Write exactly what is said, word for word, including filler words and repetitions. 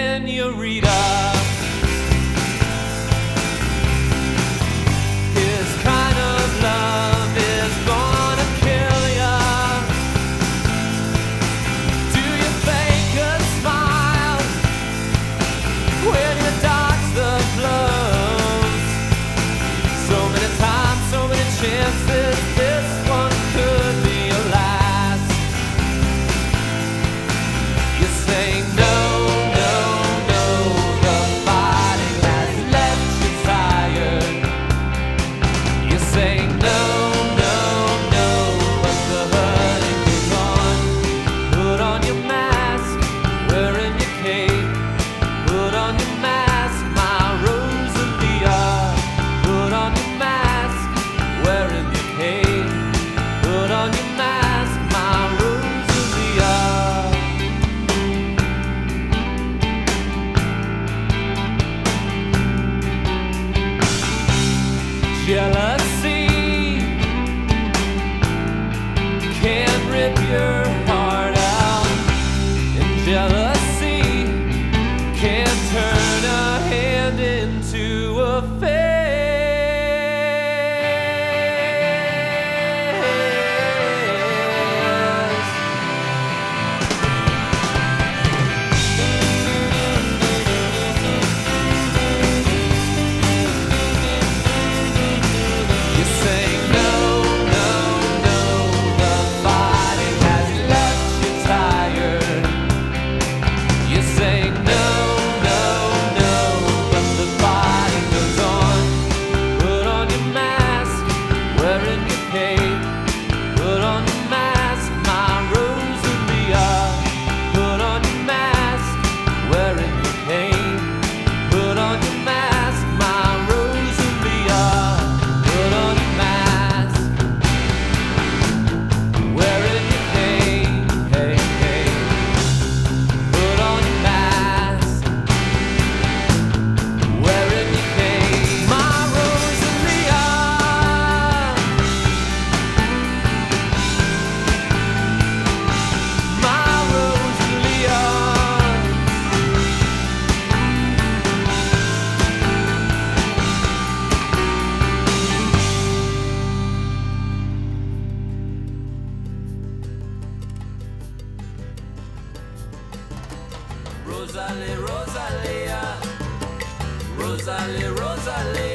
senorita. His kind of love is gonna kill ya. Do you fake a smile when you dodge the blows? So many times, so many chances, this one could be your last. You say no, no, no, the fighting has left you tired. You say no, no, no, but the hurting goes on. Put on your mask, wearing your cape. Put on your mask, my Rosalia. Put on your mask, wearing your cape. Put on your mask, my Rosalia. Jealousy can rip your heart out, and jealousy can turn a hand into a face. You say no, no, no, the fighting has left you tired. You say no, no, no, but the fighting goes on. Put on your mask, wearing your cape. Put on your mask, my Rosalia. Put on your mask, wearing your cape. Put on your mask, my Rosalia. Put on your mask, wearing your cape. Hey, hey. Put on your mask, wearing your cape. My Rosalia. My Rosalia. Rosalie, Rosalia, Rosalie, Rosalia.